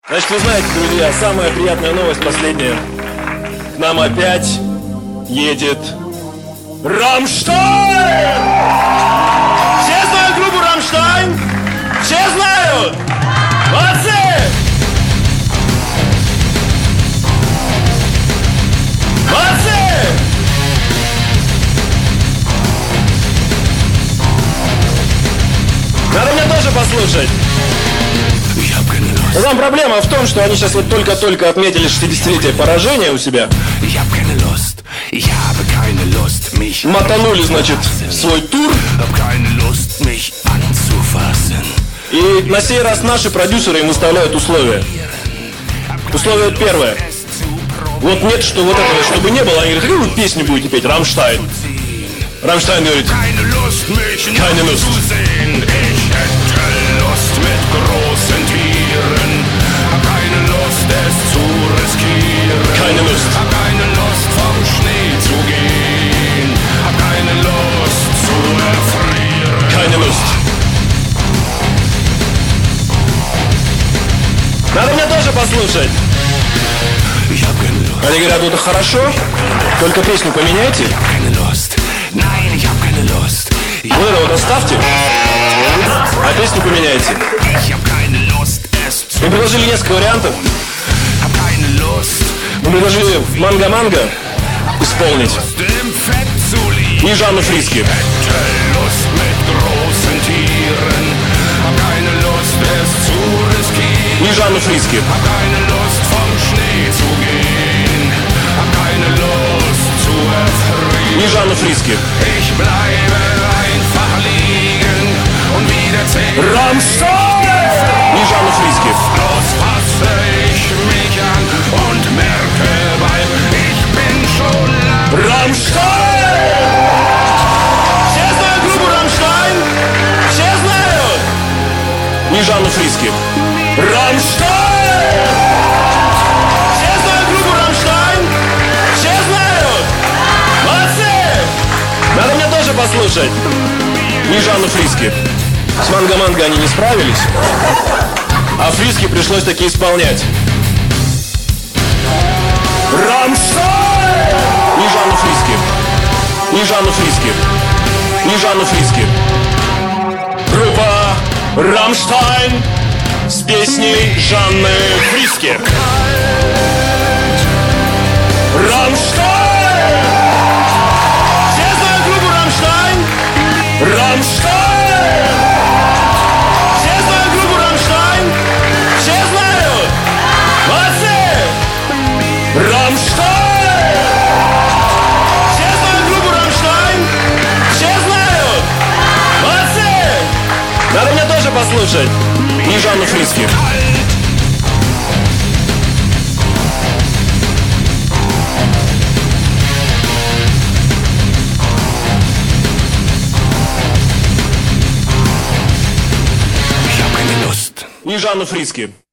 Значит, вы знаете, друзья, самая приятная новость последняя. К нам опять едет Рамштайн! Все знают группу Рамштайн? Все знают? Молодцы! Молодцы! Надо мне тоже послушать. Но там проблема в том, что они сейчас вот только-только отметили 60-летие поражения у себя. Мотанули, значит, свой тур. И на сей раз наши продюсеры им выставляют условия. Условие первое. Вот нет, что вот этого, чтобы не было. Они говорят, какую вы песню будете петь? Рамштайн. Рамштайн говорит, keine Lust. Keine Lust. Hab keine Lust vom Schnee zu gehen. Hab keine Lust zu erfrieren. Keine Lust. Надо мне тоже послушать. Они говорят, ну это хорошо, только песню поменяйте. Вот это вот оставьте, а песню поменяйте. Мы предложили несколько вариантов. Мы предложили Манго-Манго исполнить и Жанну Фриске. И Жанну Фриске. И Жанну Фриске. Рамштайн! И Жанну Фриске. Рамштайн! Все знают группу Рамштайн? Все знают? И Жанну Фриске. Рамштайн! Все знают группу Рамштайн? Все знают? Молодцы! Надо мне тоже послушать. И Жанну Фриске. С Манго-Манго они не справились, а Фриске пришлось таки исполнять. Рамштайн! И Жанну Фриске. И Жанну Фриске. И Жанну Фриске. Группа Рамштайн с песней Жанны Фриске. Рамштайн! Все знают группу Рамштайн? Рамштайн! Все знают группу Рамштайн? Все знают? Молодцы! Рамштайн! Все знают группу Рамштайн? Все знают? Молодцы! Надо мне тоже послушать. И Жанну Фриске. И Жанну Фриске.